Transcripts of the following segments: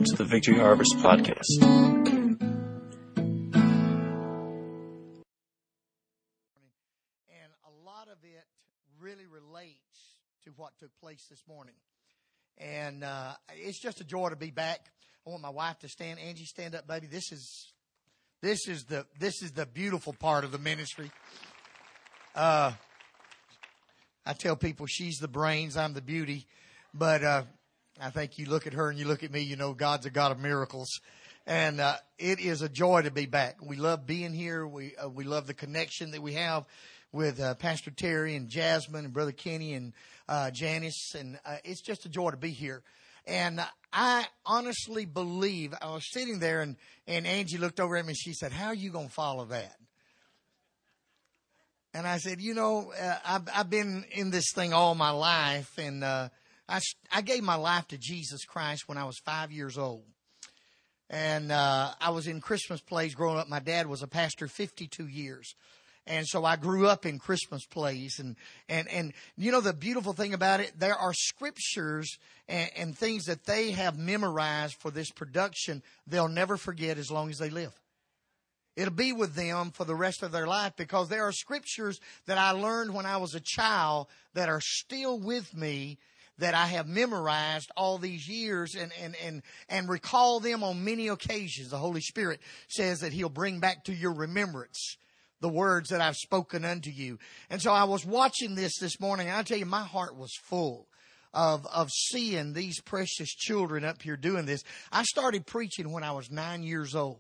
to the Victory Harvest Podcast. And a lot of it really relates to what took place this morning. And it's just a joy to be back. I want my wife to stand. Angie, stand up, baby. This is the beautiful part of the ministry. I tell people she's the brains, I'm the beauty. But I think you look at her and you look at me, you know God's a God of miracles. And it is a joy to be back. We love being here. We love the connection that we have with Pastor Terry and Jasmine and Brother Kenny and Janice. And it's just a joy to be here. And I honestly believe, I was sitting there and Angie looked over at me and she said, "How are you going to follow that?" And I said, I've been in this thing all my life. And I gave my life to Jesus Christ when I was 5 years old. And I was in Christmas plays growing up. My dad was a pastor 52 years. And so I grew up in Christmas plays. And the beautiful thing about it, there are scriptures and things that they have memorized for this production they'll never forget as long as they live. It'll be with them for the rest of their life because there are scriptures that I learned when I was a child that are still with me that I have memorized all these years and recall them on many occasions. The Holy Spirit says that He'll bring back to your remembrance the words that I've spoken unto you. And so I was watching this morning, and I tell you, my heart was full of seeing these precious children up here doing this. I started preaching when I was 9 years old.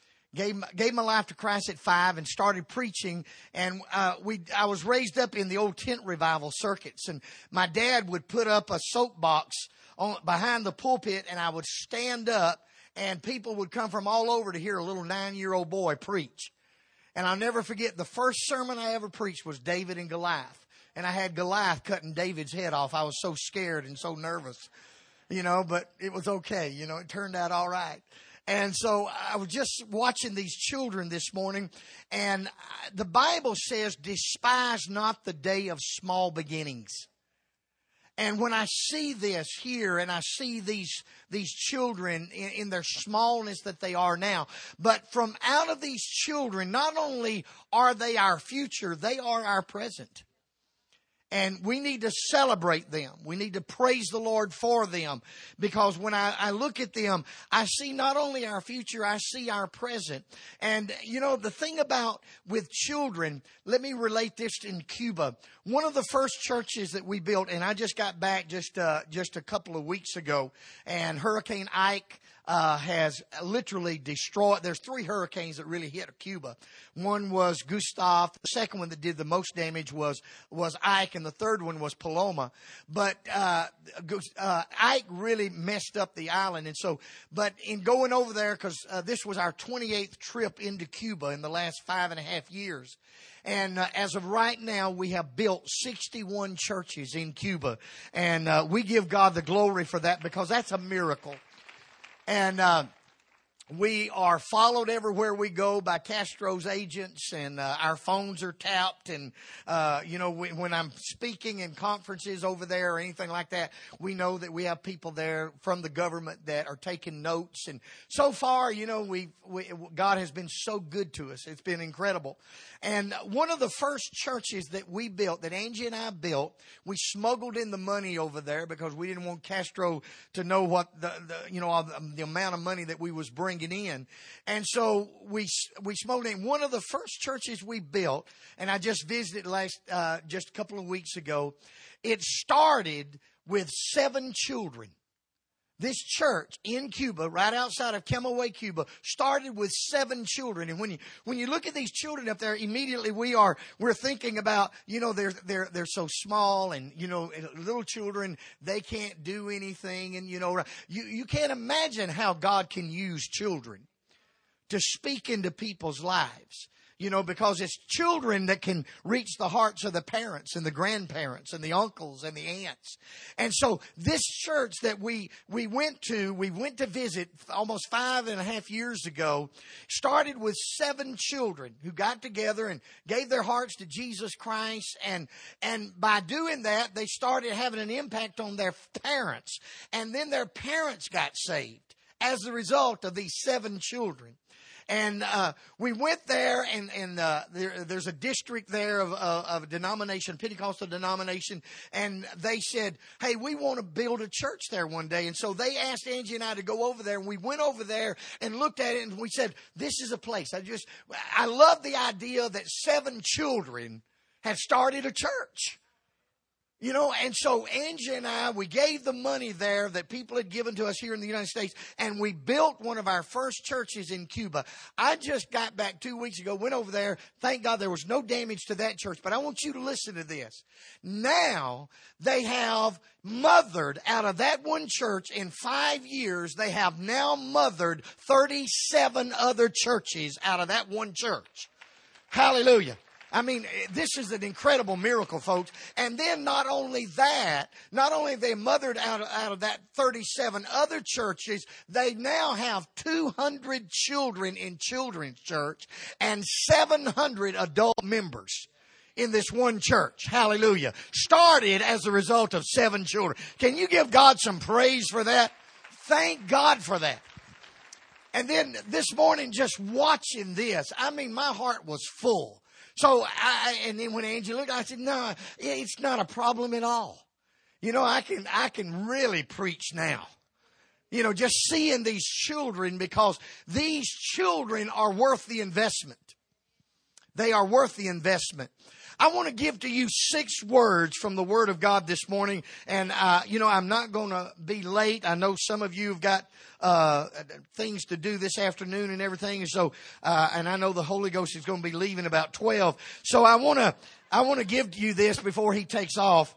Gave my life to Christ at 5 and started preaching. And I was raised up in the old tent revival circuits. And my dad would put up a soapbox behind the pulpit, and I would stand up, and people would come from all over to hear a little 9-year-old boy preach. And I'll never forget, the first sermon I ever preached was David and Goliath. And I had Goliath cutting David's head off. I was so scared and so nervous, but it was okay. It turned out all right. And so I was just watching these children this morning, and the Bible says, "Despise not the day of small beginnings." And when I see this here, and I see these children in their smallness that they are now, but from out of these children, not only are they our future, they are our present. And we need to celebrate them. We need to praise the Lord for them. Because when I look at them, I see not only our future, I see our present. And, the thing about with children, let me relate this in Cuba. One of the first churches that we built, and I just got back just a couple of weeks ago, and Hurricane Ike has literally destroyed. There's 3 hurricanes that really hit Cuba. One was Gustav. The second one that did the most damage was Ike, and the third one was Paloma. But Ike really messed up the island. And so, but in going over there, because this was our 28th trip into Cuba in the last 5.5 years. And as of right now, we have built 61 churches in Cuba. And we give God the glory for that because that's a miracle. And we are followed everywhere we go by Castro's agents, and our phones are tapped. And, when I'm speaking in conferences over there or anything like that, we know that we have people there from the government that are taking notes. And so far, God has been so good to us. It's been incredible. And one of the first churches that we built, that Angie and I built, we smuggled in the money over there because we didn't want Castro to know what the amount of money that we was bringing in. And so we smuggled in. One of the first churches we built, and I just visited just a couple of weeks ago, it started with 7 children. This church in Cuba, right outside of Camagüey, Cuba, started with 7 children. And when you look at these children up there, immediately we're thinking about, they're so small, and, little children, they can't do anything. And, you can't imagine how God can use children to speak into people's lives. Because it's children that can reach the hearts of the parents and the grandparents and the uncles and the aunts. And so this church that we went to visit almost 5.5 years ago, started with 7 children who got together and gave their hearts to Jesus Christ. And by doing that, they started having an impact on their parents. And then their parents got saved. as a result of these 7 children. And we went there, and there's a district there of a denomination, Pentecostal denomination, and they said, hey, we want to build a church there one day. And so they asked Angie and I to go over there, and we went over there and looked at it, and we said, this is a place. I love the idea that 7 children have started a church. You know, and so Angie and I, we gave the money there that people had given to us here in the United States, and we built one of our first churches in Cuba. I just got back 2 weeks ago, went over there. Thank God there was no damage to that church, but I want you to listen to this. Now they have mothered, out of that one church in 5 years, they have now mothered 37 other churches out of that one church. Hallelujah. I mean, this is an incredible miracle, folks. And then not only have they mothered out of that 37 other churches, they now have 200 children in children's church and 700 adult members in this one church. Hallelujah. Started as a result of 7 children. Can you give God some praise for that? Thank God for that. And then this morning, just watching this, I mean, my heart was full. So and then when Angie looked, I said, no, it's not a problem at all. You know, I can really preach now. You know, just seeing these children, because these children are worth the investment. They are worth the investment. I want to give to you 6 words from the Word of God this morning. And, you know, I'm not going to be late. I know some of you have got things to do this afternoon and everything. And so, and I know the Holy Ghost is going to be leaving about 12. So I want to give to you this before he takes off.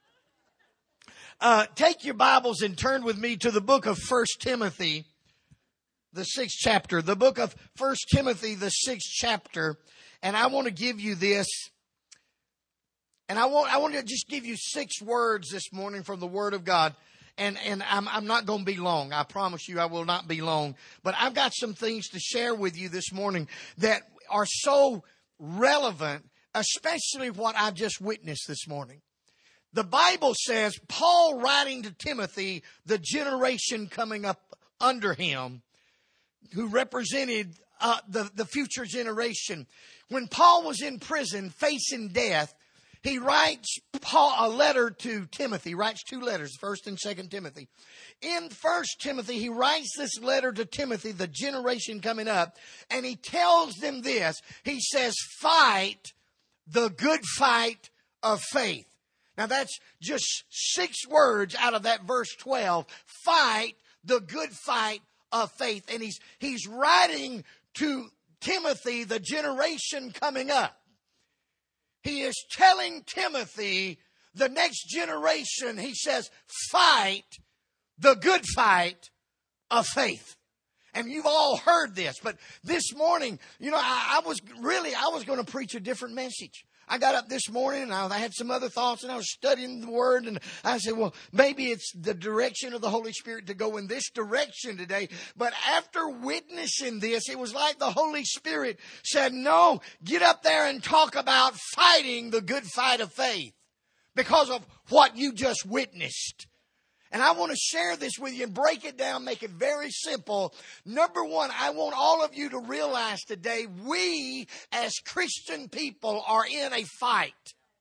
Take your Bibles and turn with me to the book of 1 Timothy, the 6th chapter. The book of 1 Timothy, the 6th chapter. And I want to give you this. And I want to just give you 6 words this morning from the Word of God. And I'm not going to be long. I promise you I will not be long. But I've got some things to share with you this morning that are so relevant, especially what I've just witnessed this morning. The Bible says, Paul writing to Timothy, the generation coming up under him, who represented the future generation. When Paul was in prison facing death, he writes a letter to Timothy, writes 2 letters, 1st and 2nd Timothy. In 1 Timothy, he writes this letter to Timothy, the generation coming up, and he tells them this. He says, fight the good fight of faith. Now that's just 6 words out of that verse 12. Fight the good fight of faith. And he's writing to Timothy, the generation coming up. He is telling Timothy, the next generation, he says, fight the good fight of faith. And you've all heard this, but this morning, you know, I was going to preach a different message. I got up this morning and I had some other thoughts, and I was studying the Word, and I said, well, maybe it's the direction of the Holy Spirit to go in this direction today. But after witnessing this, it was like the Holy Spirit said, no, get up there and talk about fighting the good fight of faith because of what you just witnessed. And I want to share this with you and break it down, make it very simple. Number 1, I want all of you to realize today, we as Christian people are in a fight.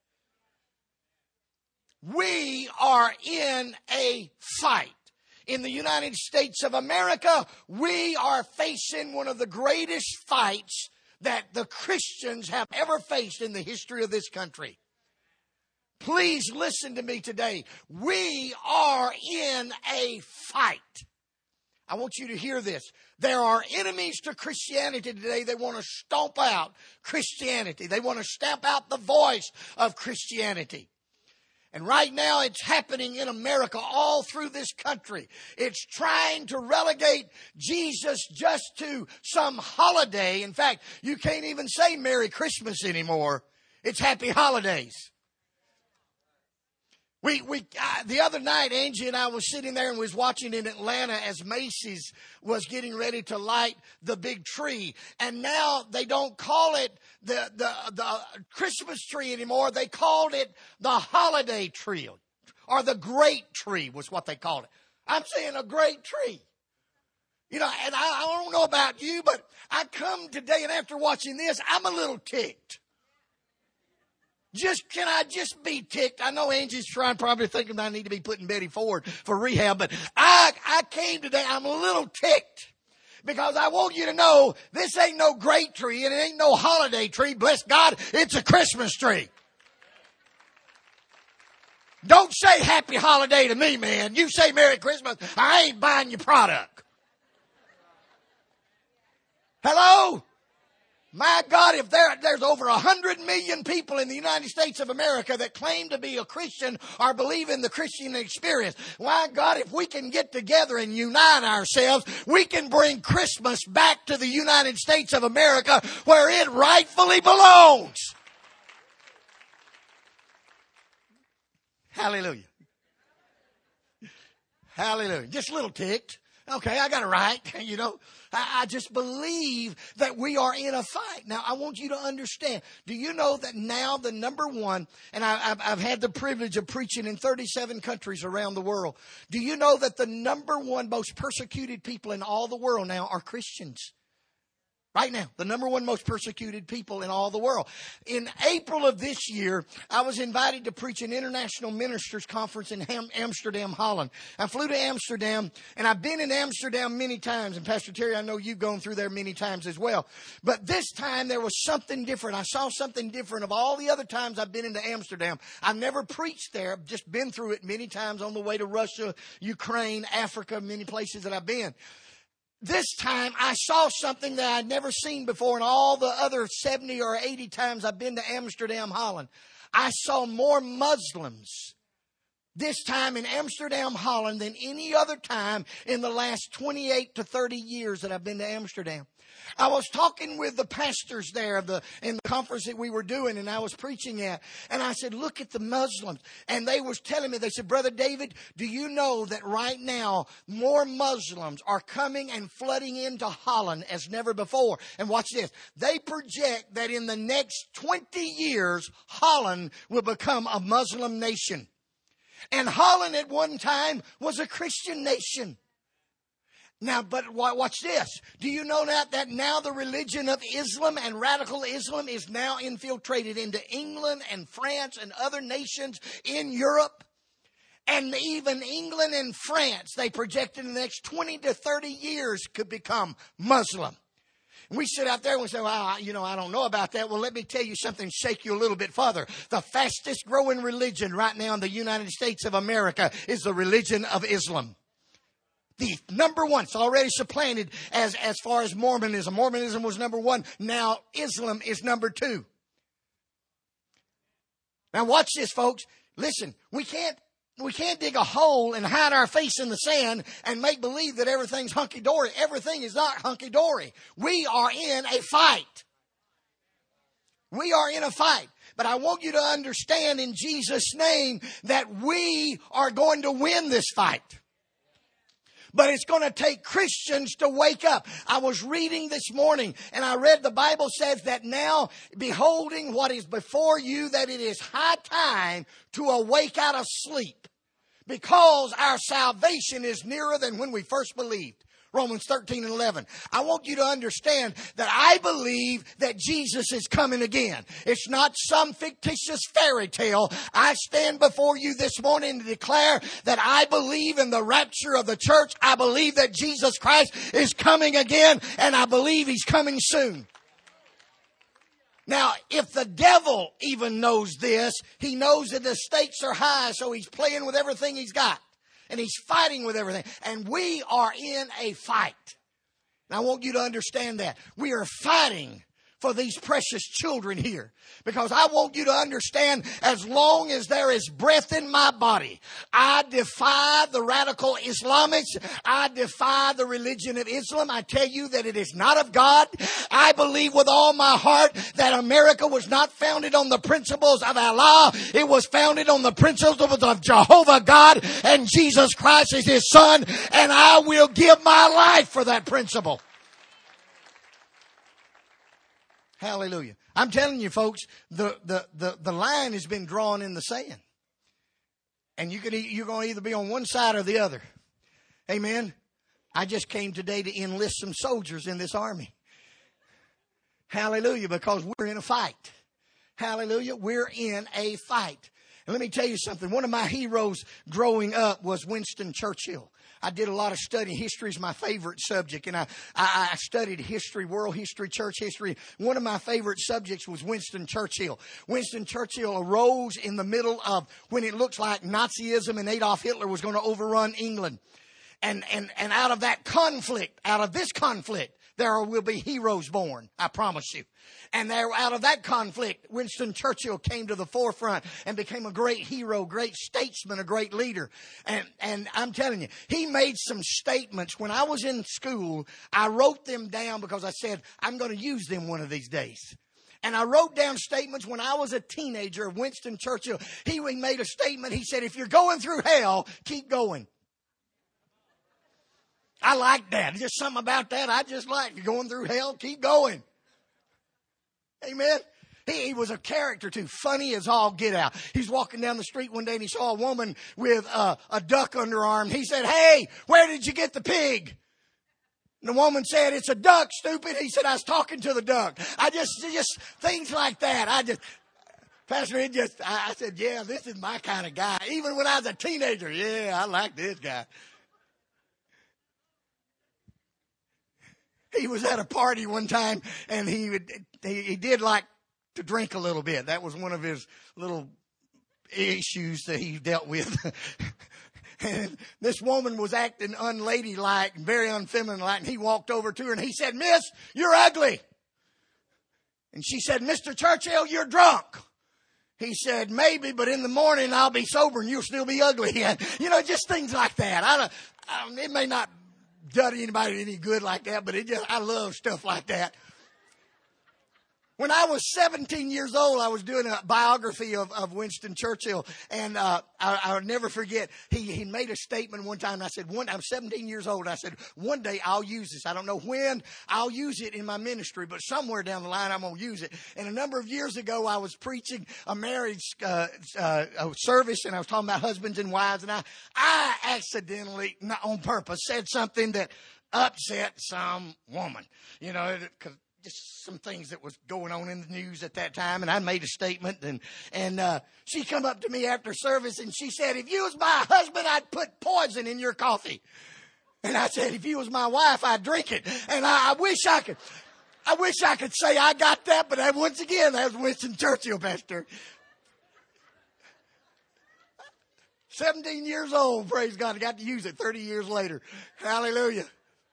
We are in a fight. In the United States of America, we are facing one of the greatest fights that the Christians have ever faced in the history of this country. Please listen to me today. We are in a fight. I want you to hear this. There are enemies to Christianity today. They want to stomp out Christianity. They want to stamp out the voice of Christianity. And right now it's happening in America all through this country. It's trying to relegate Jesus just to some holiday. In fact, you can't even say Merry Christmas anymore. It's Happy Holidays. The other night, Angie and I was sitting there and was watching in Atlanta as Macy's was getting ready to light the big tree. And now they don't call it the Christmas tree anymore. They called it the holiday tree, or the great tree was what they called it. I'm saying a great tree. You know, and I don't know about you, but I come today and after watching this, I'm a little ticked. Can I just be ticked? I know Angie's probably thinking I need to be putting Betty Ford for rehab, but I came today, I'm a little ticked. Because I want you to know this ain't no great tree and it ain't no holiday tree. Bless God, it's a Christmas tree. Don't say happy holiday to me, man. You say Merry Christmas, I ain't buying your product. Hello? My God, if there's over 100 million people in the United States of America that claim to be a Christian or believe in the Christian experience, my God, if we can get together and unite ourselves, we can bring Christmas back to the United States of America where it rightfully belongs. Hallelujah. Hallelujah. Just a little ticked. Okay, I got it right. You know, I just believe that we are in a fight. Now, I want you to understand. Do you know that now the number one, and I've had the privilege of preaching in 37 countries around the world. Do you know that the number one most persecuted people in all the world now are Christians? Right now, the number one most persecuted people in all the world. In April of this year, I was invited to preach an international ministers conference in Amsterdam, Holland. I flew to Amsterdam, and I've been in Amsterdam many times. And Pastor Terry, I know you've gone through there many times as well. But this time, there was something different. I saw something different of all the other times I've been into Amsterdam. I've never preached there. I've just been through it many times on the way to Russia, Ukraine, Africa, many places that I've been. This time, I saw something that I'd never seen before in all the other 70 or 80 times I've been to Amsterdam, Holland. I saw more Muslims this time in Amsterdam, Holland than any other time in the last 28 to 30 years that I've been to Amsterdam. I was talking with the pastors there in the conference that we were doing and I was preaching at. And I said, look at the Muslims. And they was telling me, they said, Brother David, do you know that right now more Muslims are coming and flooding into Holland as never before? And watch this. They project that in the next 20 years, Holland will become a Muslim nation. And Holland at one time was a Christian nation. Now, but watch this. Do you know that now the religion of Islam and radical Islam is now infiltrated into England and France and other nations in Europe? And even England and France, they projected in the next 20 to 30 years could become Muslim. And we sit out there and we say, well, I don't know about that. Well, let me tell you something, shake you a little bit further. The fastest growing religion right now in the United States of America is the religion of Islam. The number one, it's already supplanted as far as Mormonism. Mormonism was number one. Now Islam is number two. Now watch this, folks. Listen, we can't dig a hole and hide our face in the sand and make believe that everything's hunky-dory. Everything is not hunky-dory. We are in a fight. We are in a fight. But I want you to understand in Jesus' name that we are going to win this fight. But it's going to take Christians to wake up. I was reading this morning and I read the Bible says that now, beholding what is before you, that it is high time to awake out of sleep because our salvation is nearer than when we first believed. Romans 13 and 11. I want you to understand that I believe that Jesus is coming again. It's not some fictitious fairy tale. I stand before you this morning to declare that I believe in the rapture of the church. I believe that Jesus Christ is coming again, and I believe He's coming soon. Now, if the devil even knows this, he knows that the stakes are high, so he's playing with everything he's got. And he's fighting with everything. And we are in a fight. And I want you to understand that. We are fighting for these precious children here. Because I want you to understand, as long as there is breath in my body, I defy the radical Islamics. I defy the religion of Islam. I tell you that it is not of God. I believe with all my heart that America was not founded on the principles of Allah. It was founded on the principles of Jehovah God, and Jesus Christ is His Son. And I will give my life for that principle. Hallelujah. I'm telling you, folks, the line has been drawn in the sand. And you're going to either be on one side or the other. Amen. I just came today to enlist some soldiers in this army. Hallelujah, because we're in a fight. Hallelujah, we're in a fight. And let me tell you something. One of my heroes growing up was Winston Churchill. I did a lot of study. History is my favorite subject. And I studied history, world history, church history. One of my favorite subjects was Winston Churchill. Winston Churchill arose in the middle of when it looks like Nazism and Adolf Hitler was going to overrun England. And out of that conflict, out of this conflict, there will be heroes born. I promise you. And there, out of that conflict, Winston Churchill came to the forefront and became a great hero, great statesman, a great leader. And I'm telling you, he made some statements. When I was in school, I wrote them down because I said, I'm going to use them one of these days. And I wrote down statements when I was a teenager of Winston Churchill. He made a statement. He said, if you're going through hell, keep going. I like that. Just something about that I just like. If you're going through hell, keep going. Amen. He was a character too, funny as all get out. He's walking down the street one day and he saw a woman with a duck under her arm. He said, hey, where did you get the pig? And the woman said, it's a duck, stupid. He said, I was talking to the duck. I just things like that. Pastor, I said, yeah, this is my kind of guy. Even when I was a teenager, yeah, I like this guy. He was at a party one time, and he did like to drink a little bit. That was one of his little issues that he dealt with. And this woman was acting unladylike and very unfeminine-like, and he walked over to her, and he said, Miss, you're ugly. And she said, Mr. Churchill, you're drunk. He said, maybe, but in the morning I'll be sober, and you'll still be ugly. And, just things like that. It may not done anybody any good like that, but I love stuff like that. When I was 17 years old, I was doing a biography of Winston Churchill, and I'll never forget, he made a statement one time, and I said, I'm 17 years old, and I said, one day I'll use this. I don't know when I'll use it in my ministry, but somewhere down the line I'm going to use it. And a number of years ago, I was preaching a marriage service, and I was talking about husbands and wives, and I accidentally, not on purpose, said something that upset some woman, because just some things that was going on in the news at that time. And I made a statement, and she come up to me after service, and she said, if you was my husband, I'd put poison in your coffee. And I said, if you was my wife, I'd drink it. And I wish I could say I got that, but once again, that was Winston Churchill, Pastor. 17 years old, praise God. I got to use it 30 years later. Hallelujah.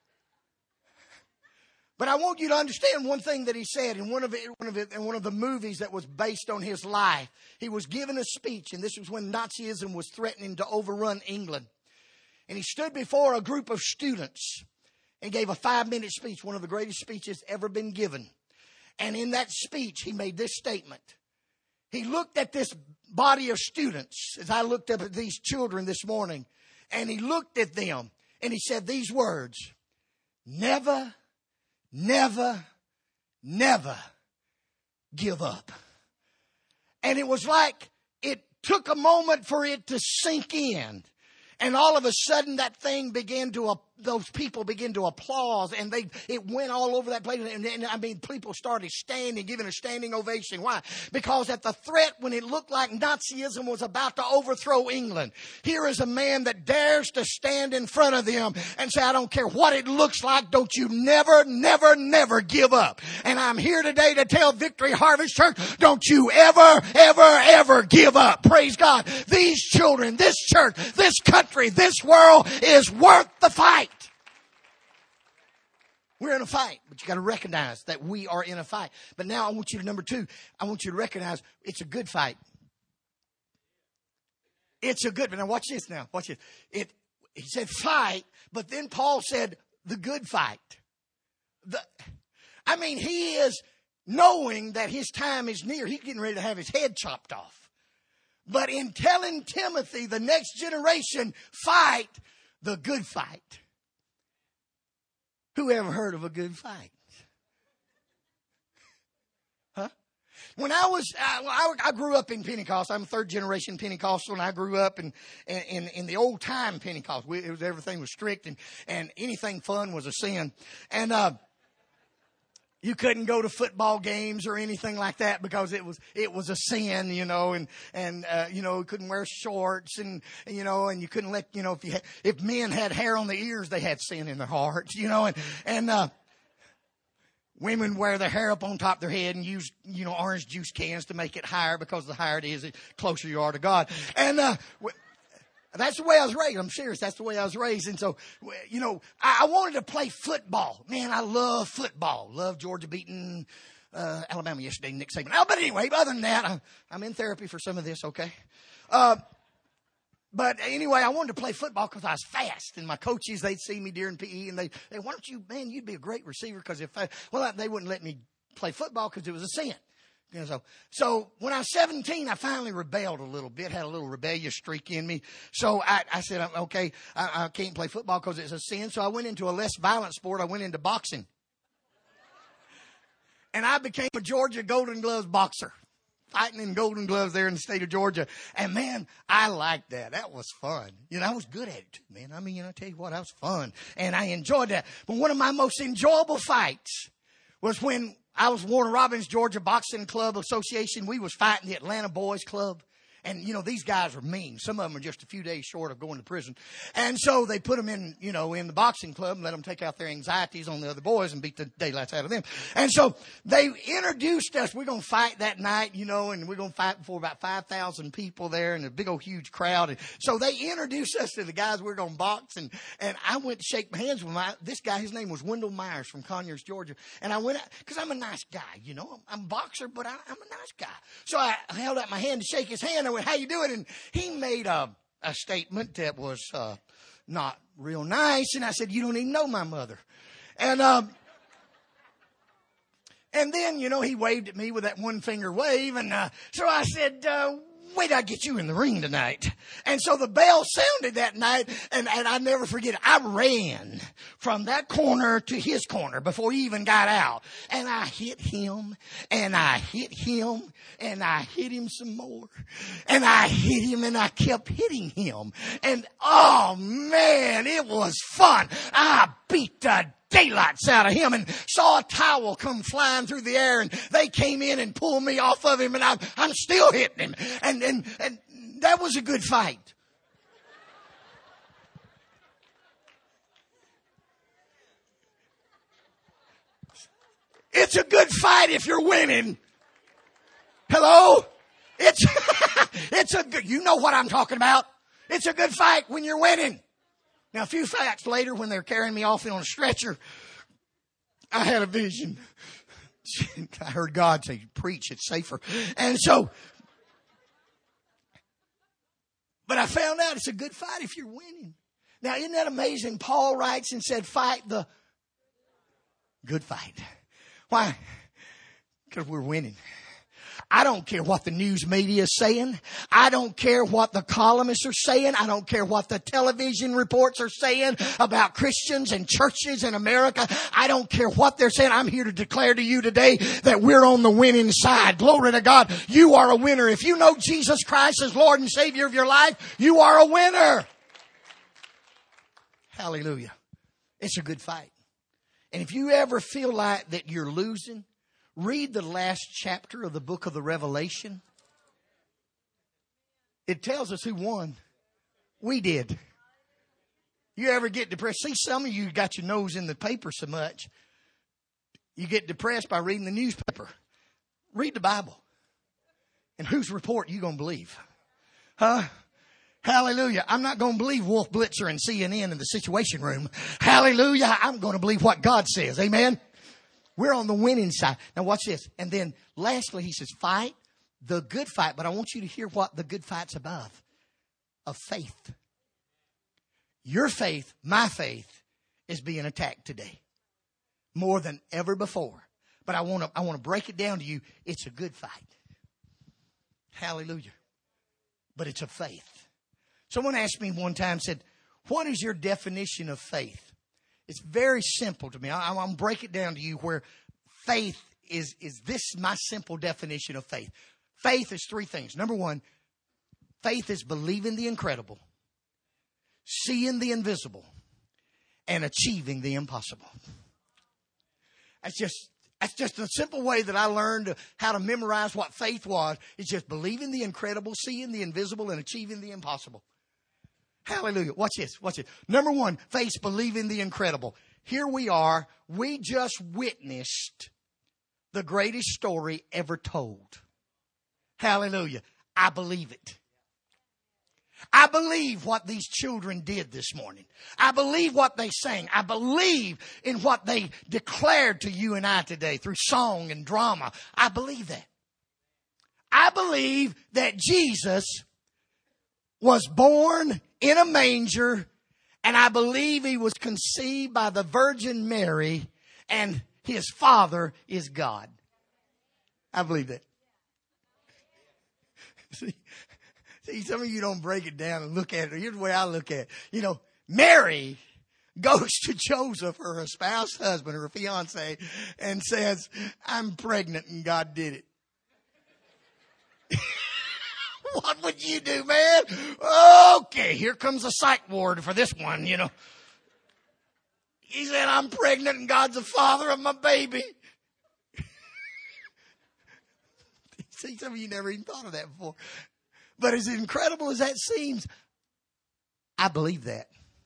But I want you to understand one thing that he said in one of the movies that was based on his life. He was given a speech, and this was when Nazism was threatening to overrun England. And he stood before a group of students and gave a 5-minute speech, one of the greatest speeches ever been given. And in that speech, he made this statement. He looked at this body of students, as I looked up at these children this morning, and he looked at them, and he said these words, never, never, never give up. And it was like it took a moment for it to sink in. And all of a sudden that thing those people began to applaud, and it went all over that place. And people started standing, giving a standing ovation. Why? Because at the threat, when it looked like Nazism was about to overthrow England, here is a man that dares to stand in front of them and say, I don't care what it looks like. Don't you never, never, never give up. And I'm here today to tell Victory Harvest Church, don't you ever, ever, ever give up. Praise God. These children, this church, this country, this world is worth the fight. We're in a fight, but you got to recognize that we are in a fight. But now I want you to, number 2, I want you to recognize it's a good fight. It's a good, but now watch this now. Watch this. He said fight, but then Paul said the good fight. He is knowing that his time is near. He's getting ready to have his head chopped off. But in telling Timothy, the next generation, fight the good fight. Who ever heard of a good fight? Huh? When I grew up in Pentecost. I'm third generation Pentecostal, and I grew up in the old time Pentecost. Everything was strict, and anything fun was a sin. And you couldn't go to football games or anything like that because it was a sin, and couldn't wear shorts, and you couldn't let, if men had hair on their ears, they had sin in their hearts, and women wear their hair up on top of their head and use, orange juice cans to make it higher, because the higher it is, the closer you are to God. And that's the way I was raised. I'm serious. That's the way I was raised. And so, I wanted to play football. Man, I love football. Love Georgia beating Alabama yesterday, Nick Saban. But anyway, other than that, I'm in therapy for some of this, okay? But anyway, I wanted to play football because I was fast. And my coaches, they'd see me during PE, and they why don't you, man, you'd be a great receiver, because they wouldn't let me play football because it was a sin. So when I was 17, I finally rebelled a little bit, had a little rebellious streak in me. So I said, okay, I can't play football because it's a sin. So I went into a less violent sport. I went into boxing. And I became a Georgia Golden Gloves boxer, fighting in Golden Gloves there in the state of Georgia. And man, I liked that. That was fun. I was good at it too, man. I mean, I tell you what, that was fun. And I enjoyed that. But one of my most enjoyable fights was when I was Warner Robins Georgia Boxing Club Association. We was fighting the Atlanta Boys Club. And, these guys are mean. Some of them are just a few days short of going to prison. And so they put them in, in the boxing club and let them take out their anxieties on the other boys and beat the daylights out of them. And so they introduced us. We're going to fight that night, and we're going to fight before about 5,000 people there and a big old huge crowd. And so they introduced us to the guys we're going to box. And I went to shake hands with this guy. His name was Wendell Myers from Conyers, Georgia. And I went out because I'm a nice guy, I'm a boxer, but I'm a nice guy. So I held out my hand to shake his hand. I went, how you doing? And he made a statement that was not real nice. And I said, you don't even know my mother. And then, he waved at me with that one finger wave. And so I said, wait till I get you in the ring tonight. And so the bell sounded that night, and I never forget it. I ran from that corner to his corner before he even got out. And I hit him, and I hit him, and I hit him some more. And I hit him, and I kept hitting him. And oh man, it was fun. I beat the daylights out of him and saw a towel come flying through the air, and they came in and pulled me off of him, and I'm still hitting him. And that was a good fight. It's a good fight if you're winning. Hello? It's a good, you know what I'm talking about. It's a good fight when you're winning. Now, a few facts later, when they're carrying me off on a stretcher, I had a vision. I heard God say, preach, it's safer. And so, but I found out it's a good fight if you're winning. Now, isn't that amazing? Paul writes and said, fight the good fight. Why? Because we're winning. I don't care what the news media is saying. I don't care what the columnists are saying. I don't care what the television reports are saying about Christians and churches in America. I don't care what they're saying. I'm here to declare to you today that we're on the winning side. Glory to God. You are a winner. If you know Jesus Christ as Lord and Savior of your life, you are a winner. Hallelujah. It's a good fight. And if you ever feel like that you're losing, read the last chapter of the book of the Revelation. It tells us who won. We did. You ever get depressed? See, some of you got your nose in the paper so much, you get depressed by reading the newspaper. Read the Bible. And whose report you going to believe? Huh? Hallelujah. I'm not going to believe Wolf Blitzer and CNN in the Situation Room. Hallelujah. I'm going to believe what God says. Amen. We're on the winning side. Now watch this. And then lastly, he says, fight the good fight. But I want you to hear what the good fight's about. Of faith. Your faith, my faith, is being attacked today. More than ever before. But I want to break it down to you. It's a good fight. Hallelujah. But it's a faith. Someone asked me one time, said, what is your definition of faith? It's very simple to me. I'm going to break it down to you where faith is this my simple definition of faith. Faith is three things. Number one, faith is believing the incredible, seeing the invisible, and achieving the impossible. That's just a simple way that I learned how to memorize what faith was. It's just believing the incredible, seeing the invisible, and achieving the impossible. Hallelujah. Watch this. Watch it. Number one, faith, believing the incredible. Here we are. We just witnessed the greatest story ever told. Hallelujah. I believe it. I believe what these children did this morning. I believe what they sang. I believe in what they declared to you and I today through song and drama. I believe that. I believe that Jesus was born in a manger, and I believe he was conceived by the Virgin Mary, and his father is God. I believe that. See, some of you don't break it down and look at it. Here's the way I look at it. Mary goes to Joseph, or her spouse husband, or her fiance, and says, I'm pregnant and God did it. What would you do, man? Okay, here comes a psych ward for this one, He said, I'm pregnant and God's the father of my baby. See, some of you never even thought of that before. But as incredible as that seems, I believe that.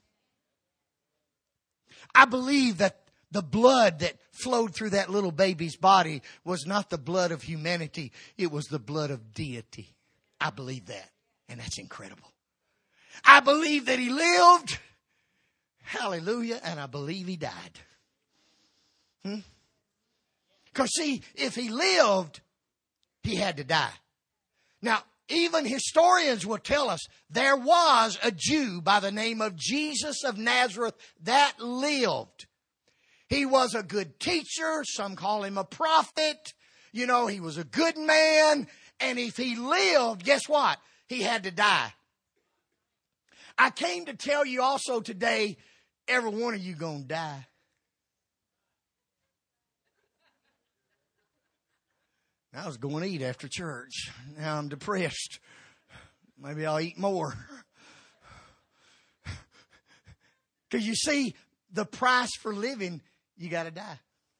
I believe that the blood that flowed through that little baby's body was not the blood of humanity. It was the blood of deity. I believe that. And that's incredible. I believe that he lived. Hallelujah. And I believe he died. Because see, if he lived, he had to die. Now, even historians will tell us there was a Jew by the name of Jesus of Nazareth that lived. He was a good teacher. Some call him a prophet. He was a good man. And if he lived, guess what? He had to die. I came to tell you also today, every one of you gonna die. I was going to eat after church. Now I'm depressed. Maybe I'll eat more. Because you see, the price for living, you got to die.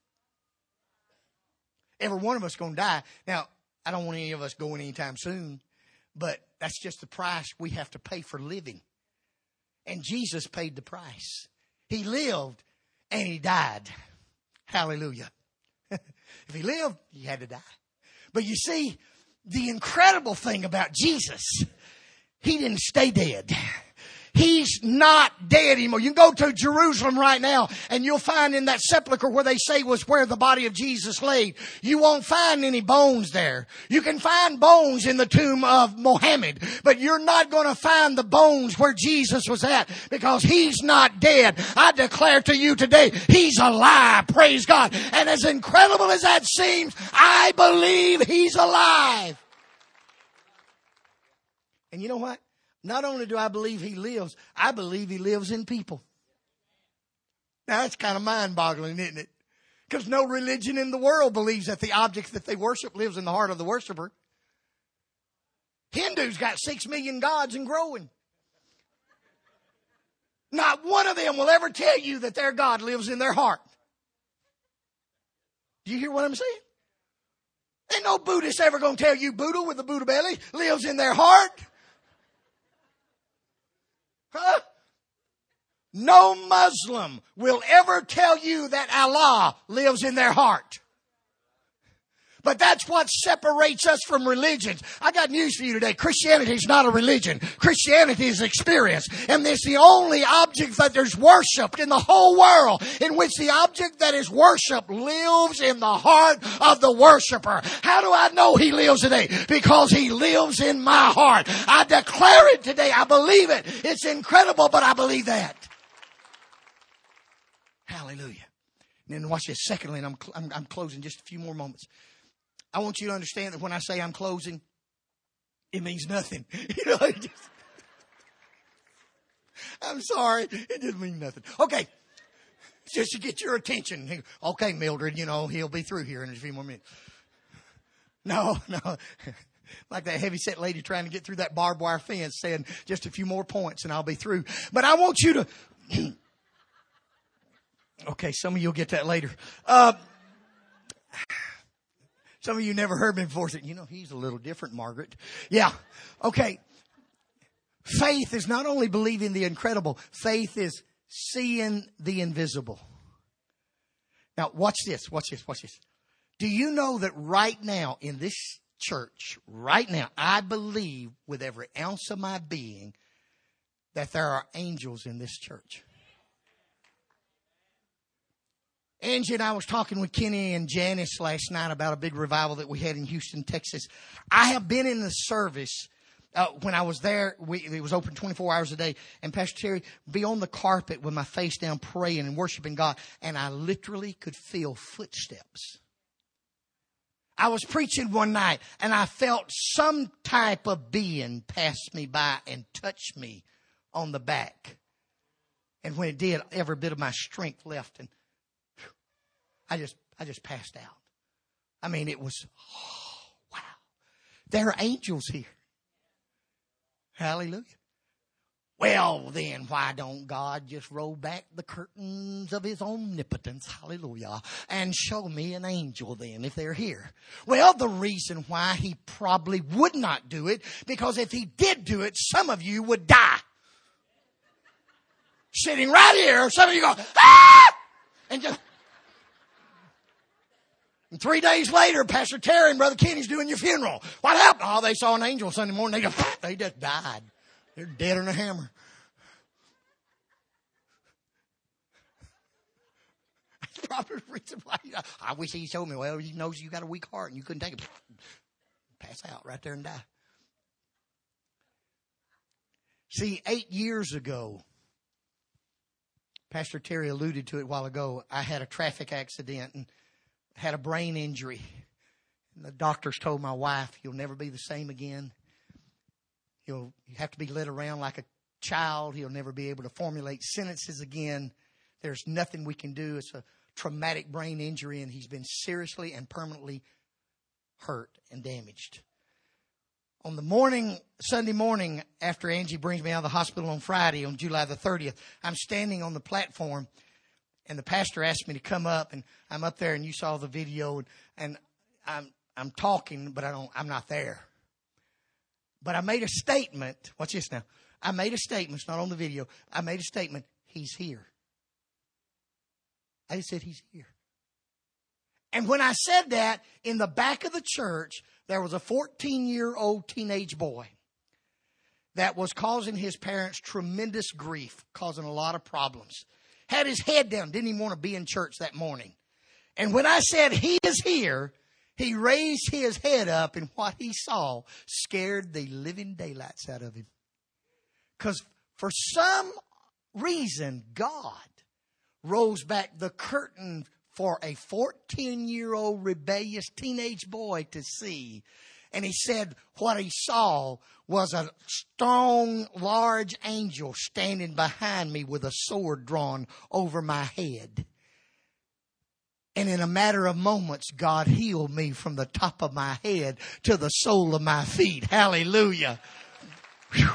Every one of us going to die. Now, I don't want any of us going anytime soon, but that's just the price we have to pay for living. And Jesus paid the price. He lived and he died. Hallelujah. If he lived, he had to die. But you see, the incredible thing about Jesus, he didn't stay dead. He's not dead anymore. You can go to Jerusalem right now and you'll find in that sepulcher where they say was where the body of Jesus laid, you won't find any bones there. You can find bones in the tomb of Mohammed, but you're not going to find the bones where Jesus was at because he's not dead. I declare to you today, he's alive. Praise God. And as incredible as that seems, I believe he's alive. And you know what? Not only do I believe he lives, I believe he lives in people. Now that's kind of mind-boggling, isn't it? Because no religion in the world believes that the object that they worship lives in the heart of the worshiper. Hindus got 6 million gods and growing. Not one of them will ever tell you that their God lives in their heart. Do you hear what I'm saying? Ain't no Buddhist ever going to tell you Buddha with the Buddha belly lives in their heart. Huh? No Muslim will ever tell you that Allah lives in their heart. But that's what separates us from religions. I got news for you today. Christianity is not a religion. Christianity is experience. And it's the only object that there's worshipped in the whole world in which the object that is worshipped lives in the heart of the worshiper. How do I know he lives today? Because he lives in my heart. I declare it today. I believe it. It's incredible, but I believe that. Hallelujah. And then watch this. Secondly, and I'm closing just a few more moments. I want you to understand that when I say I'm closing, it means nothing. I'm sorry. It doesn't mean nothing. Okay. just to get your attention. Okay, Mildred, he'll be through here in a few more minutes. No. Like that heavy-set lady trying to get through that barbed wire fence saying, just a few more points and I'll be through. But I want you to... Okay, some of you will get that later. Some of you never heard me before. Said, he's a little different, Margaret. Yeah. Okay. Faith is not only believing the incredible. Faith is seeing the invisible. Now, watch this. Do you know that right now in this church, right now, I believe with every ounce of my being that there are angels in this church. Angie and I was talking with Kenny and Janice last night about a big revival that we had in Houston, Texas. I have been in the service when I was there. It was open 24 hours a day. And Pastor Terry be on the carpet with my face down praying and worshiping God. And I literally could feel footsteps. I was preaching one night and I felt some type of being pass me by and touch me on the back. And when it did, every bit of my strength left and I just passed out. I mean, it was, wow. There are angels here. Hallelujah. Well, then why don't God just roll back the curtains of his omnipotence, hallelujah, and show me an angel then if they're here? Well, the reason why he probably would not do it, because if he did do it, some of you would die. Sitting right here, some of you go, ah! And 3 days later, Pastor Terry and Brother Kenny's doing your funeral. What happened? Oh, they saw an angel Sunday morning. They just died. They're dead in a hammer. That's probably the reason why. I wish he told me, well, he knows you got a weak heart and you couldn't take it. Pass out right there and die. See, 8 years ago, Pastor Terry alluded to it a while ago, I had a traffic accident and had a brain injury. And the doctors told my wife, you'll never be the same again. You have to be led around like a child. He'll never be able to formulate sentences again. There's nothing we can do. It's a traumatic brain injury, and he's been seriously and permanently hurt and damaged. On the Sunday morning, after Angie brings me out of the hospital on Friday, on July the 30th, I'm standing on the platform, and the pastor asked me to come up, and I'm up there, and you saw the video, and I'm talking, but I'm not there. But I made a statement. Watch this now. I made a statement. It's not on the video. I made a statement. He's here. I just said he's here. And when I said that, in the back of the church, there was a 14-year-old teenage boy that was causing his parents tremendous grief, causing a lot of problems. Had his head down, didn't even want to be in church that morning. And when I said he is here, he raised his head up, and what he saw scared the living daylights out of him. Because for some reason, God rolls back the curtain for a 14-year-old rebellious teenage boy to see. And he said what he saw was a strong, large angel standing behind me with a sword drawn over my head. And in a matter of moments, God healed me from the top of my head to the sole of my feet. Hallelujah. Whew.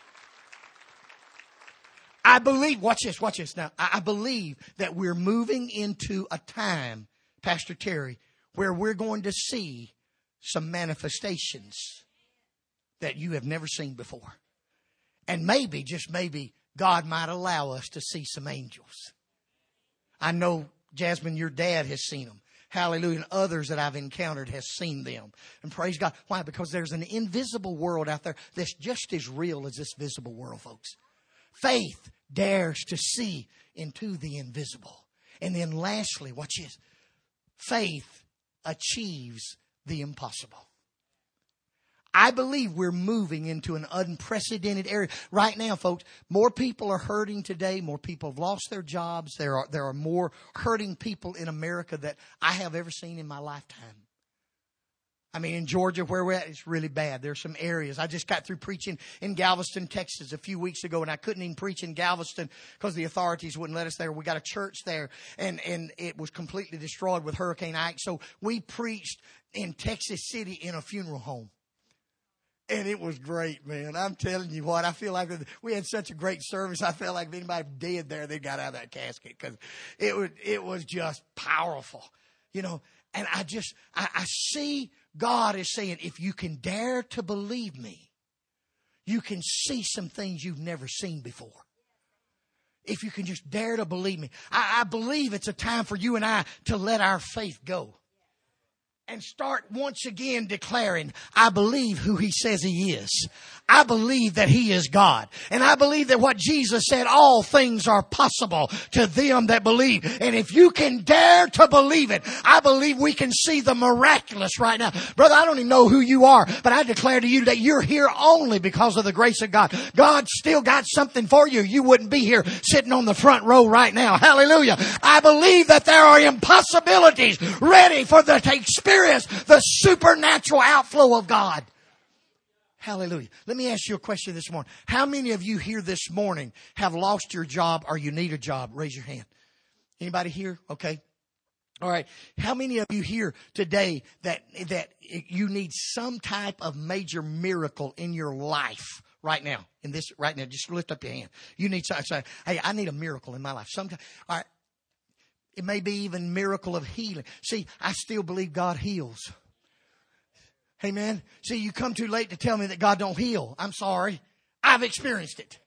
I believe, watch this now. I believe that we're moving into a time, Pastor Terry, where we're going to see some manifestations that you have never seen before. And maybe, just maybe, God might allow us to see some angels. I know, Jasmine, your dad has seen them. Hallelujah. And others that I've encountered has seen them. And praise God. Why? Because there's an invisible world out there that's just as real as this visible world, folks. Faith dares to see into the invisible. And then lastly, watch this. Faith achieves the impossible. I believe we're moving into an unprecedented area. Right now, folks, more people are hurting today. More people have lost their jobs. There are more hurting people in America that I have ever seen in my lifetime. I mean, in Georgia, where we're at, it's really bad. There's some areas. I just got through preaching in Galveston, Texas a few weeks ago, and I couldn't even preach in Galveston because the authorities wouldn't let us there. We got a church there, and it was completely destroyed with Hurricane Ike. So we preached in Texas City in a funeral home. And it was great, man. I'm telling you what, I feel like we had such a great service. I felt like if anybody dead there, they got out of that casket because it was just powerful, you know. And I see God is saying, if you can dare to believe me, you can see some things you've never seen before. If you can just dare to believe me. I believe it's a time for you and I to let our faith go. And start once again declaring, I believe who He says He is. I believe that He is God. And I believe that what Jesus said, all things are possible to them that believe. And if you can dare to believe it, I believe we can see the miraculous right now. Brother, I don't even know who you are, but I declare to you that you're here only because of the grace of God. God still got something for you. You wouldn't be here sitting on the front row right now. Hallelujah. I believe that there are impossibilities ready for the experience. The supernatural outflow of God. Hallelujah. Let me ask you a question this morning. How many of you here this morning have lost your job or you need a job? Raise your hand. Anybody here? Okay. All right. How many of you here today that you need some type of major miracle in your life right now? Right now, just lift up your hand. You need something. Say, hey, I need a miracle in my life. All right. It may be even miracle of healing. See, I still believe God heals. Amen. See, you come too late to tell me that God don't heal. I'm sorry. I've experienced it.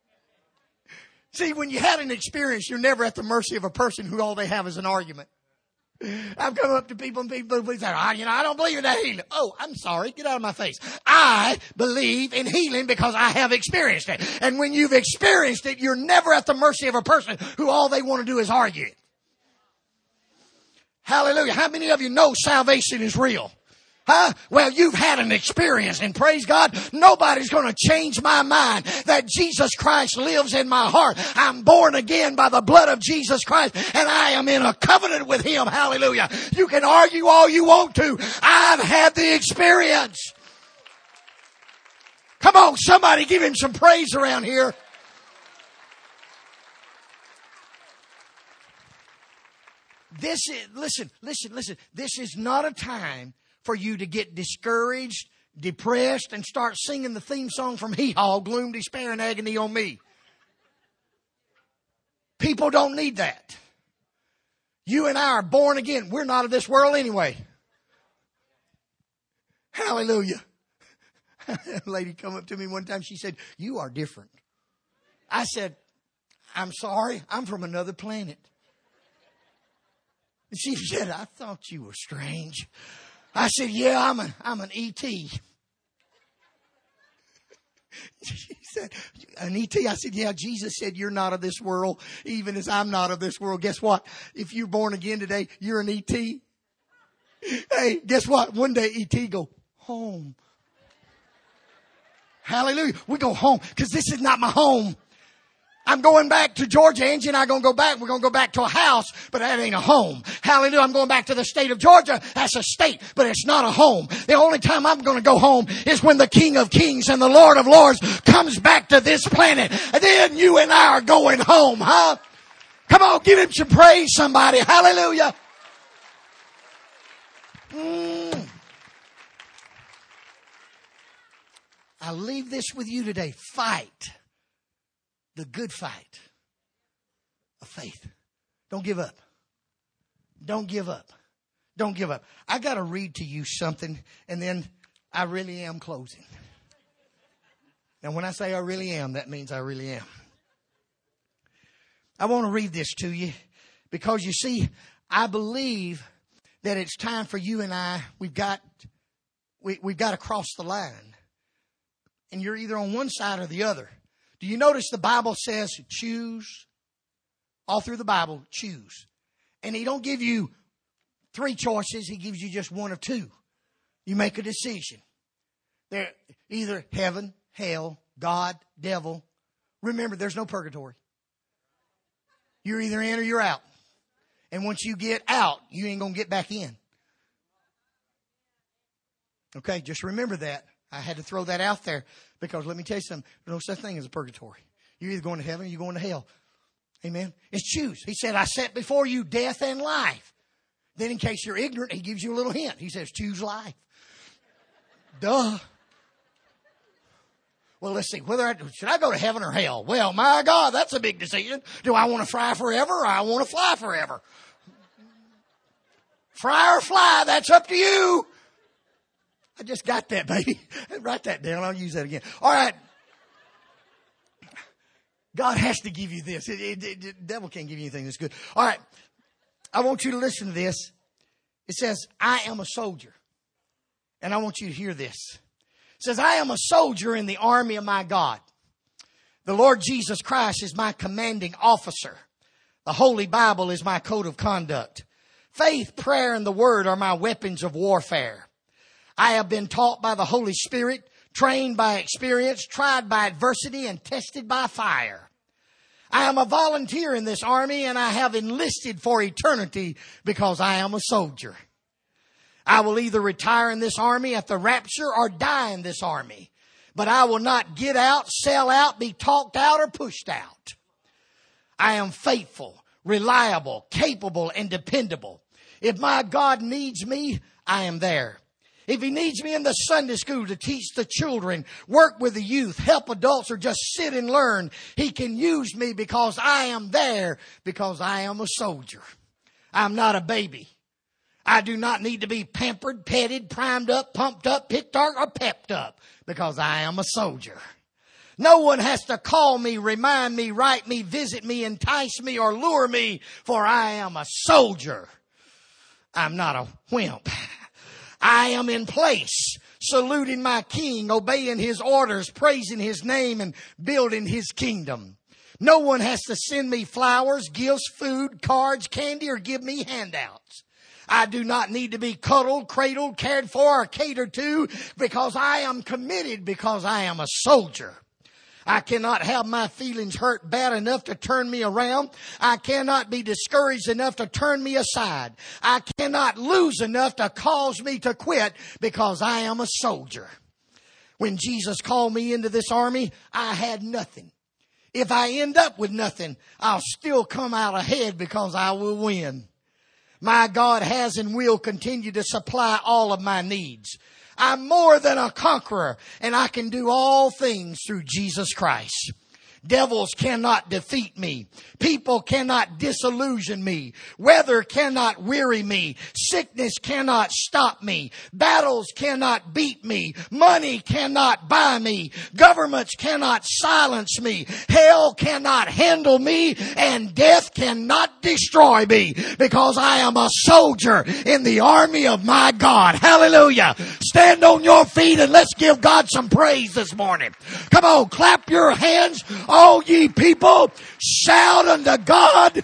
See, when you had an experience, you're never at the mercy of a person who all they have is an argument. I've come up to people and people say, I don't believe in that healing. Oh, I'm sorry. Get out of my face. I believe in healing because I have experienced it. And when you've experienced it, you're never at the mercy of a person who all they want to do is argue it. Hallelujah. How many of you know salvation is real? Huh? Well, you've had an experience, and praise God, nobody's going to change my mind that Jesus Christ lives in my heart. I'm born again by the blood of Jesus Christ, and I am in a covenant with Him. Hallelujah. You can argue all you want to. I've had the experience. Come on, somebody give Him some praise around here. Listen. This is not a time for you to get discouraged, depressed, and start singing the theme song from Hee Haw, gloom, despair, and agony on me. People don't need that. You and I are born again. We're not of this world anyway. Hallelujah. A lady come up to me one time. She said, "You are different." I said, "I'm sorry. I'm from another planet." She said, "I thought you were strange." I said, "Yeah, I'm an E.T. She said, "An E.T.?" I said, "Yeah, Jesus said you're not of this world, even as I'm not of this world. Guess what? If you're born again today, you're an E.T. Hey, guess what? One day E.T. go home." Hallelujah. We go home because this is not my home. I'm going back to Georgia. Angie and I are going to go back. We're going to go back to a house, but that ain't a home. Hallelujah. I'm going back to the state of Georgia. That's a state, but it's not a home. The only time I'm going to go home is when the King of Kings and the Lord of Lords comes back to this planet. And then you and I are going home, huh? Come on, give Him some praise, somebody. Hallelujah. I leave this with you today. Fight the good fight of faith. Don't give up. Don't give up. Don't give up. I got to read to you something, and then I really am closing. And when I say I really am, that means I really am. I want to read this to you because, you see, I believe that it's time for you and I, we've got to cross the line. And you're either on one side or the other. Do you notice the Bible says choose? All through the Bible, choose. And He don't give you 3 choices. He gives you just one of 2. You make a decision. They're either heaven, hell, God, devil. Remember, there's no purgatory. You're either in or you're out. And once you get out, you ain't going to get back in. Okay, just remember that. I had to throw that out there because let me tell you something. There's no such thing as a purgatory. You're either going to heaven or you're going to hell. Amen. It's choose. He said, I set before you death and life. Then in case you're ignorant, he gives you a little hint. He says, choose life. Duh. Well, let's see. Should I go to heaven or hell? Well, my God, that's a big decision. Do I want to fry forever or I want to fly forever? Fry or fly, that's up to you. I just got that, baby. Write that down. I'll use that again. All right. God has to give you this. The devil can't give you anything that's good. All right. I want you to listen to this. It says, I am a soldier. And I want you to hear this. It says, I am a soldier in the army of my God. The Lord Jesus Christ is my commanding officer. The Holy Bible is my code of conduct. Faith, prayer, and the Word are my weapons of warfare. I have been taught by the Holy Spirit, trained by experience, tried by adversity, and tested by fire. I am a volunteer in this army, and I have enlisted for eternity because I am a soldier. I will either retire in this army at the rapture or die in this army. But I will not get out, sell out, be talked out, or pushed out. I am faithful, reliable, capable, and dependable. If my God needs me, I am there. If he needs me in the Sunday school to teach the children, work with the youth, help adults, or just sit and learn, he can use me because I am there, because I am a soldier. I'm not a baby. I do not need to be pampered, petted, primed up, pumped up, picked up, or pepped up because I am a soldier. No one has to call me, remind me, write me, visit me, entice me, or lure me, for I am a soldier. I'm not a wimp. I am in place, saluting my king, obeying his orders, praising his name, and building his kingdom. No one has to send me flowers, gifts, food, cards, candy, or give me handouts. I do not need to be cuddled, cradled, cared for, or catered to because I am committed, because I am a soldier. I cannot have my feelings hurt bad enough to turn me around. I cannot be discouraged enough to turn me aside. I cannot lose enough to cause me to quit because I am a soldier. When Jesus called me into this army, I had nothing. If I end up with nothing, I'll still come out ahead because I will win. My God has and will continue to supply all of my needs. I'm more than a conqueror, and I can do all things through Jesus Christ. Devils cannot defeat me. People cannot disillusion me. Weather cannot weary me. Sickness cannot stop me. Battles cannot beat me. Money cannot buy me. Governments cannot silence me. Hell cannot handle me. And death cannot destroy me. Because I am a soldier in the army of my God. Hallelujah. Stand on your feet and let's give God some praise this morning. Come on, clap your hands. All ye people, shout unto God.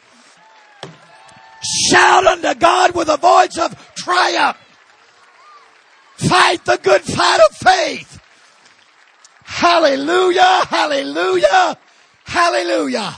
Shout unto God with a voice of triumph. Fight the good fight of faith. Hallelujah, hallelujah, hallelujah.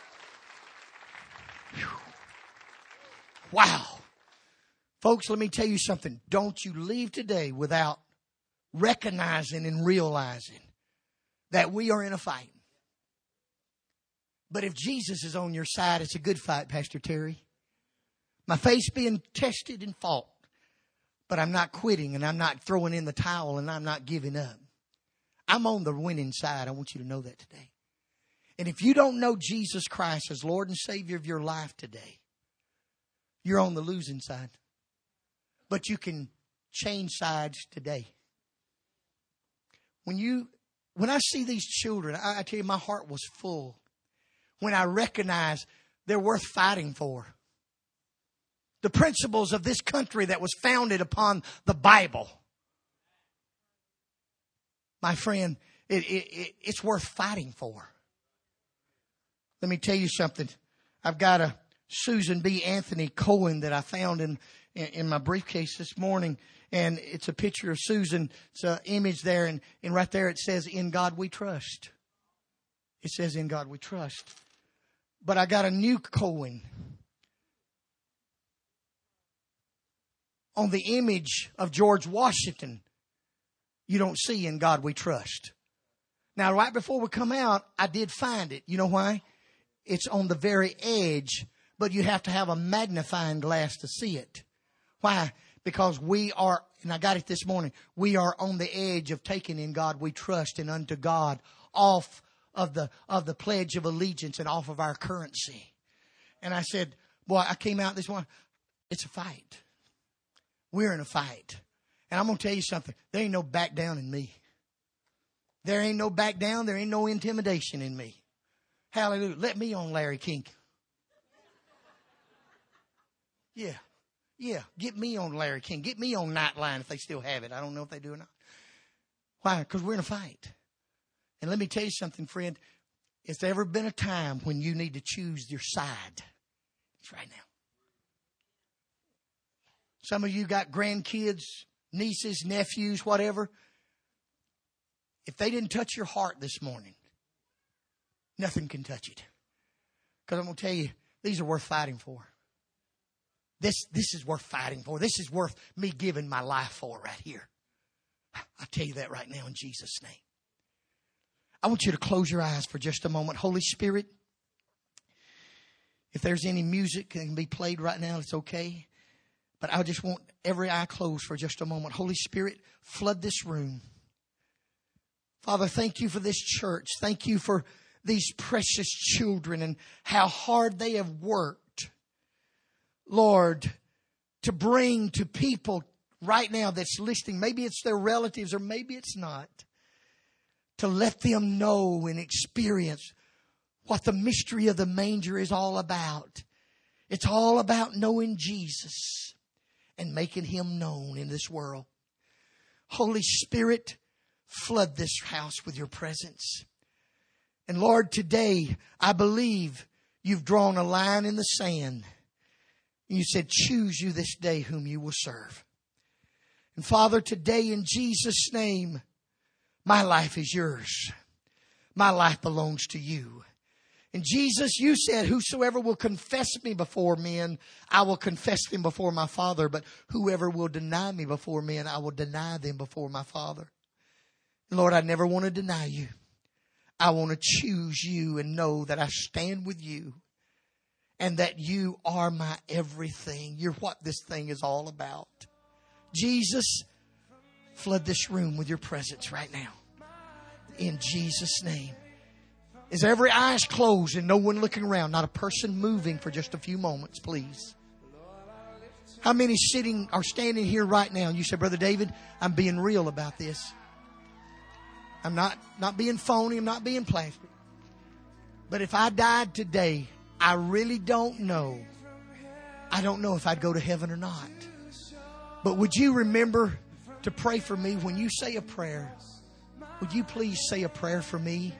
Wow. Folks, let me tell you something. Don't you leave today without recognizing and realizing that we are in a fight. But if Jesus is on your side, it's a good fight, Pastor Terry. My faith's being tested and fought. But I'm not quitting and I'm not throwing in the towel and I'm not giving up. I'm on the winning side. I want you to know that today. And if you don't know Jesus Christ as Lord and Savior of your life today, you're on the losing side. But you can change sides today. When I see these children, I tell you, my heart was full. When I recognize they're worth fighting for. The principles of this country that was founded upon the Bible. My friend, it's worth fighting for. Let me tell you something. I've got a Susan B. Anthony Cohen that I found in my briefcase this morning. And it's a picture of Susan. It's an image there. And right there it says, "In God we trust." It says, "In God we trust." But I got a new Cohen on the image of George Washington, you don't see In God We Trust. Now, right before we come out, I did find it. You know why? It's on the very edge, but you have to have a magnifying glass to see it. Why? Because we are, and I got it this morning, we are on the edge of taking In God We Trust and unto God off of the Pledge of Allegiance and off of our currency. And I said, boy, I came out this morning. It's a fight. We're in a fight. And I'm going to tell you something. There ain't no back down in me. There ain't no back down. There ain't no intimidation in me. Hallelujah. Let me on Larry King. Yeah. Yeah. Get me on Larry King. Get me on Nightline if they still have it. I don't know if they do or not. Why? Because we're in a fight. And let me tell you something, friend. It's ever been a time when you need to choose your side. It's right now. Some of you got grandkids, nieces, nephews, whatever. If they didn't touch your heart this morning, nothing can touch it. Because I'm going to tell you, these are worth fighting for. This is worth fighting for. This is worth me giving my life for right here. I tell you that right now in Jesus' name. I want you to close your eyes for just a moment. Holy Spirit, if there's any music that can be played right now, it's okay. But I just want every eye closed for just a moment. Holy Spirit, flood this room. Father, thank you for this church. Thank you for these precious children and how hard they have worked, Lord, to bring to people right now that's listening. Maybe it's their relatives or maybe it's not. To let them know and experience what the mystery of the manger is all about. It's all about knowing Jesus and making Him known in this world. Holy Spirit, flood this house with your presence. And Lord, today, I believe you've drawn a line in the sand. And you said, choose you this day whom you will serve. And Father, today in Jesus' name, my life is yours. My life belongs to you. And Jesus, you said, whosoever will confess me before men, I will confess them before my Father. But whoever will deny me before men, I will deny them before my Father. Lord, I never want to deny you. I want to choose you and know that I stand with you and that you are my everything. You're what this thing is all about. Jesus, flood this room with your presence right now. In Jesus' name. Is every eye closed and no one looking around? Not a person moving for just a few moments, please. How many sitting or standing here right now? And you say, Brother David, I'm being real about this. I'm not being phony. I'm not being plastic. But if I died today, I really don't know. I don't know if I'd go to heaven or not. But would you remember to pray for me when you say a prayer? Would you please say a prayer for me?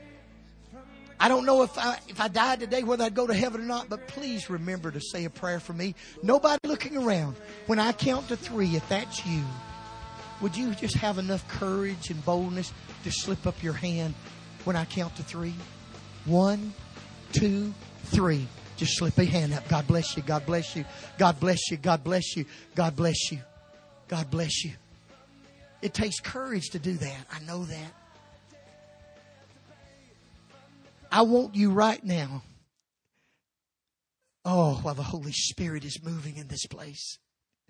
I don't know if I died today whether I'd go to heaven or not, but please remember to say a prayer for me. Nobody looking around. When I count to 3, if that's you, would you just have enough courage and boldness to slip up your hand when I count to 3? 1, 2, 3. Just slip a hand up. God bless you. God bless you. God bless you. God bless you. God bless you. God bless you. It takes courage to do that. I know that. I want you right now. Oh, while the Holy Spirit is moving in this place.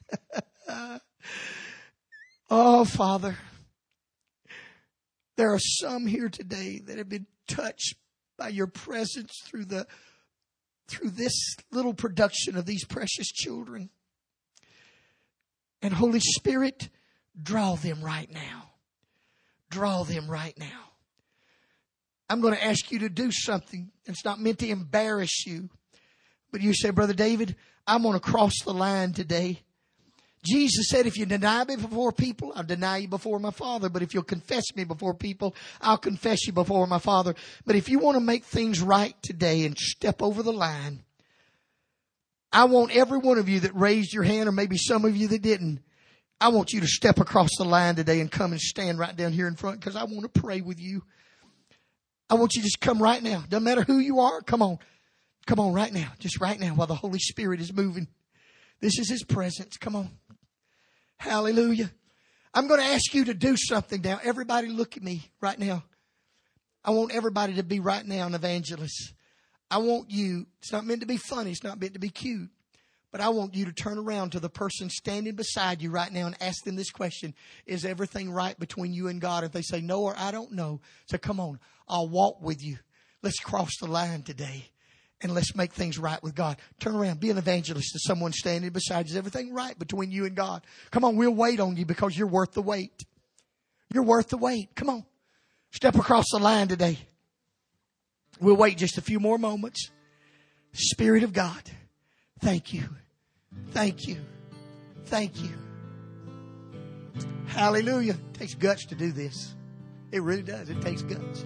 Oh, Father. There are some here today that have been touched by your presence through this little production of these precious children. And Holy Spirit, draw them right now. Draw them right now. I'm going to ask you to do something. It's not meant to embarrass you. But you say, Brother David, I'm going to cross the line today. Jesus said, if you deny me before people, I'll deny you before my Father. But if you'll confess me before people, I'll confess you before my Father. But if you want to make things right today and step over the line, I want every one of you that raised your hand, or maybe some of you that didn't, I want you to step across the line today and come and stand right down here in front, because I want to pray with you. I want you to just come right now. Doesn't matter who you are. Come on. Come on right now. Just right now while the Holy Spirit is moving. This is His presence. Come on. Hallelujah. I'm going to ask you to do something now. Everybody look at me right now. I want everybody to be right now an evangelist. I want you, it's not meant to be funny, it's not meant to be cute, but I want you to turn around to the person standing beside you right now and ask them this question. Is everything right between you and God? If they say no or I don't know, so come on, I'll walk with you. Let's cross the line today and let's make things right with God. Turn around, be an evangelist to someone standing beside you. Is everything right between you and God? Come on, we'll wait on you because you're worth the wait. You're worth the wait. Come on, step across the line today. We'll wait just a few more moments. Spirit of God, thank you. Thank you. Thank you. Hallelujah. It takes guts to do this. It really does. It takes guts.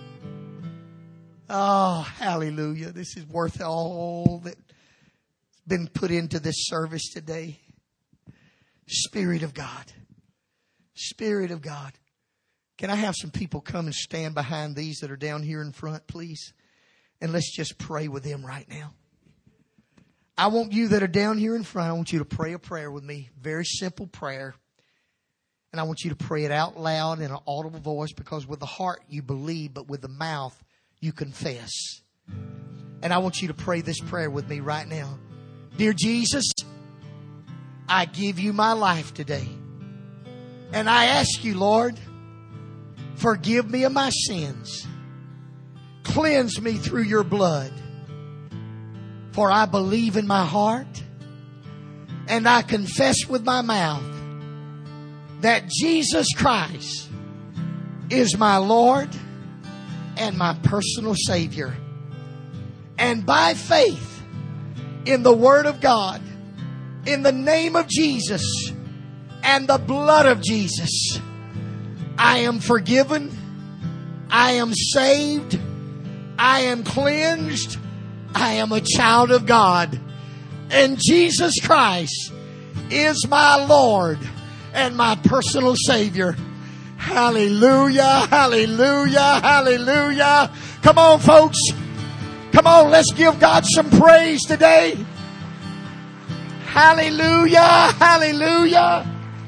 Oh, hallelujah. This is worth all that's been put into this service today. Spirit of God. Spirit of God. Can I have some people come and stand behind these that are down here in front, please? And let's just pray with them right now. I want you that are down here in front, I want you to pray a prayer with me. Very simple prayer. And I want you to pray it out loud in an audible voice, because with the heart you believe, but with the mouth you confess. And I want you to pray this prayer with me right now. Dear Jesus, I give you my life today. And I ask you, Lord, forgive me of my sins. Cleanse me through your blood. For I believe in my heart and I confess with my mouth that Jesus Christ is my Lord and my personal Savior. And by faith in the Word of God, in the name of Jesus and the blood of Jesus, I am forgiven, I am saved, I am cleansed, I am a child of God. And Jesus Christ is my Lord and my personal Savior. Hallelujah, hallelujah, hallelujah. Come on, folks. Come on, let's give God some praise today. Hallelujah, hallelujah.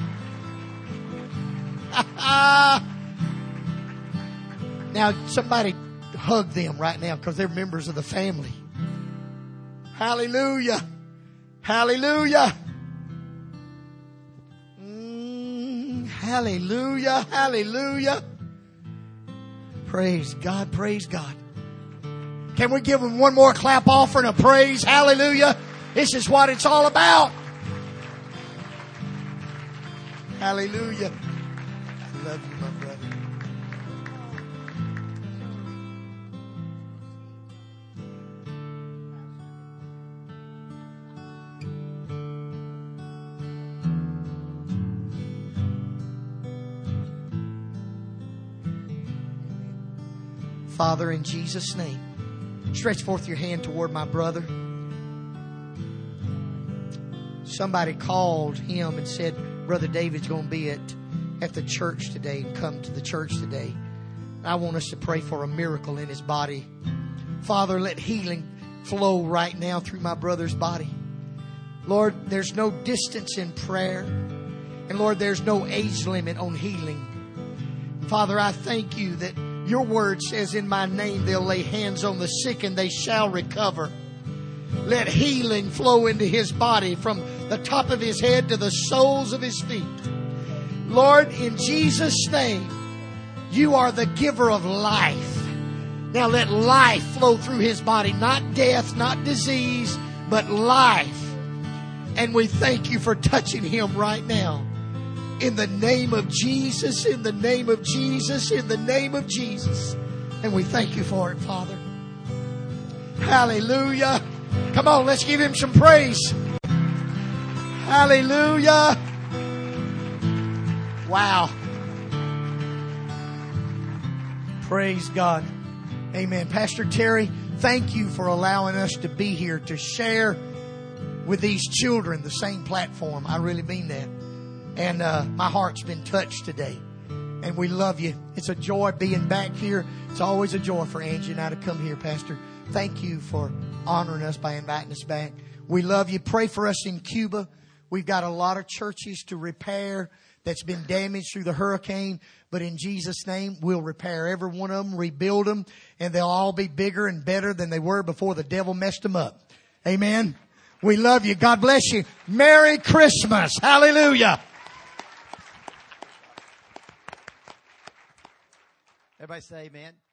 Now, somebody hug them right now because they're members of the family. Hallelujah. Hallelujah. Hallelujah. Hallelujah. Praise God. Praise God. Can we give them one more clap offering of praise? Hallelujah. This is what it's all about. Hallelujah. I love you, my brother. Father, in Jesus' name, stretch forth your hand toward my brother. Somebody called him and said, Brother David's going to be at the church today and come to the church today. I want us to pray for a miracle in his body. Father, let healing flow right now through my brother's body. Lord, there's no distance in prayer. And Lord, there's no age limit on healing. Father, I thank you that your word says in my name they'll lay hands on the sick and they shall recover. Let healing flow into his body from the top of his head to the soles of his feet. Lord, in Jesus' name, you are the giver of life. Now let life flow through his body. Not death, not disease, but life. And we thank you for touching him right now. In the name of Jesus, in the name of Jesus, in the name of Jesus. And we thank you for it, Father. Hallelujah. Come on, let's give him some praise. Hallelujah. Wow. Praise God. Amen. Pastor Terry, thank you for allowing us to be here to share with these children the same platform. I really mean that. And my heart's been touched today. And we love you. It's a joy being back here. It's always a joy for Angie and I to come here, Pastor. Thank you for honoring us by inviting us back. We love you. Pray for us in Cuba. We've got a lot of churches to repair that's been damaged through the hurricane. But in Jesus' name, we'll repair every one of them, rebuild them, and they'll all be bigger and better than they were before the devil messed them up. Amen. We love you. God bless you. Merry Christmas. Hallelujah. Everybody say amen.